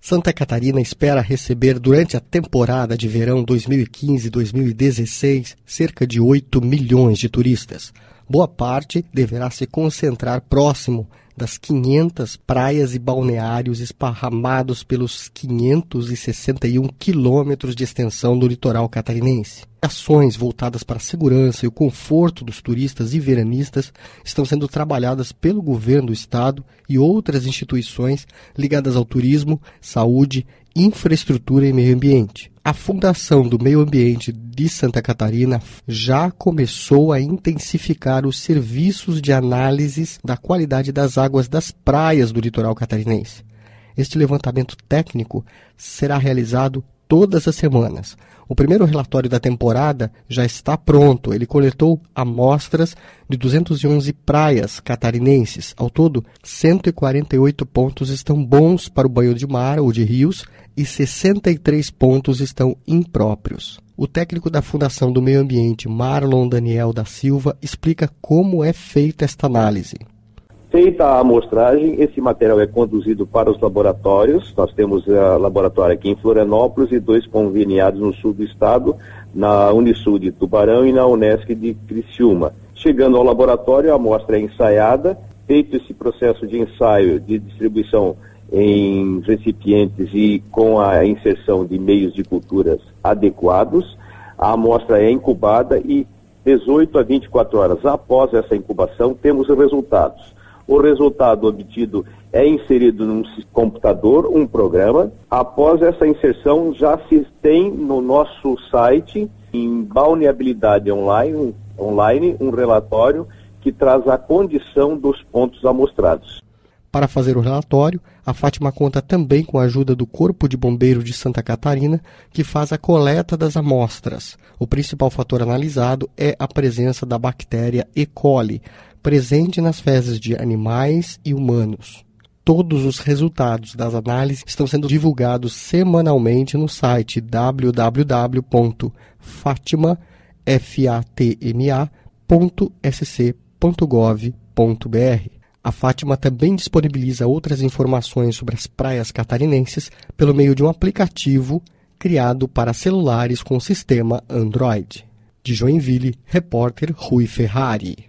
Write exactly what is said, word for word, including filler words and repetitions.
Santa Catarina espera receber durante a temporada de verão dois mil e quinze a dois mil e dezesseis cerca de oito milhões de turistas. Boa parte deverá se concentrar próximo das quinhentas praias e balneários esparramados pelos quinhentos e sessenta e um quilômetros de extensão do litoral catarinense. Ações voltadas para a segurança e o conforto dos turistas e veranistas estão sendo trabalhadas pelo governo do estado e outras instituições ligadas ao turismo, saúde, infraestrutura e meio ambiente. A Fundação do Meio Ambiente de Santa Catarina já começou a intensificar os serviços de análises da qualidade das águas das praias do litoral catarinense. Este levantamento técnico será realizado todas as semanas. O primeiro relatório da temporada já está pronto. Ele coletou amostras de duzentas e onze praias catarinenses. Ao todo, cento e quarenta e oito pontos estão bons para o banho de mar ou de rios e sessenta e três pontos estão impróprios. O técnico da Fundação do Meio Ambiente, Marlon Daniel da Silva, explica como é feita esta análise. Feita a amostragem, esse material é conduzido para os laboratórios. Nós temos uh, laboratório aqui em Florianópolis e dois conveniados no sul do estado, na Unisul de Tubarão e na Unesc de Criciúma. Chegando ao laboratório, a amostra é ensaiada. Feito esse processo de ensaio de distribuição em recipientes e com a inserção de meios de culturas adequados, a amostra é incubada e dezoito a vinte e quatro horas após essa incubação temos os resultados. O resultado obtido é inserido num computador, um programa. Após essa inserção, já se tem no nosso site, em balneabilidade online, online, um relatório que traz a condição dos pontos amostrados. Para fazer o relatório, a Fátima conta também com a ajuda do Corpo de Bombeiros de Santa Catarina, que faz a coleta das amostras. O principal fator analisado é a presença da bactéria E. coli, presente nas fezes de animais e humanos. Todos os resultados das análises estão sendo divulgados semanalmente no site w w w ponto fatima ponto s c ponto gov ponto b r. A Fátima também disponibiliza outras informações sobre as praias catarinenses pelo meio de um aplicativo criado para celulares com sistema Android. De Joinville, repórter Rui Ferrari.